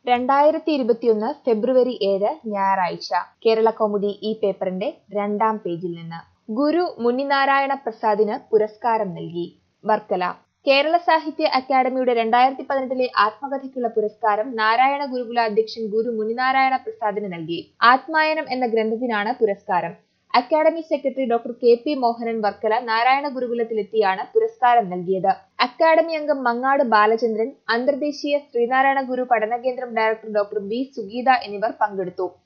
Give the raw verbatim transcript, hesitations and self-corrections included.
രണ്ടായിരത്തി ഇരുപത്തിയൊന്ന് ഫെബ്രുവരി ഏഴ് ഞായറാഴ്ച കേരളകൗമുദി ഈ പേപ്പറിന്റെ രണ്ടാം പേജിൽ നിന്ന് ഗുരു മുനിനാരായണ പ്രസാദിന് പുരസ്കാരം നൽകി. വർക്കല കേരള സാഹിത്യ അക്കാദമിയുടെ രണ്ടായിരത്തി പതിനെട്ടിലെ ആത്മകഥയ്ക്കുള്ള പുരസ്കാരം നാരായണ ഗുരുകുല അധ്യക്ഷൻ ഗുരു മുനിനാരായണ പ്രസാദിന് നൽകി. ആത്മായനം എന്ന ഗ്രന്ഥത്തിനാണ് പുരസ്കാരം. Academy secretary doctor K P Mohanan Varkala Narayana ഗുരുകുലത്തിലെത്തിയാണ് പുരസ്കാരം നൽകിയത്. അക്കാദമി അംഗം മങ്ങാട് ബാലചന്ദ്രൻ, അന്തർദേശീയ ശ്രീനാരായണ ഗുരു പഠനകേന്ദ്രം ഡയറക്ടർ ഡോക്ടർ ബി സുഗീത എന്നിവർ പങ്കെടുത്തു.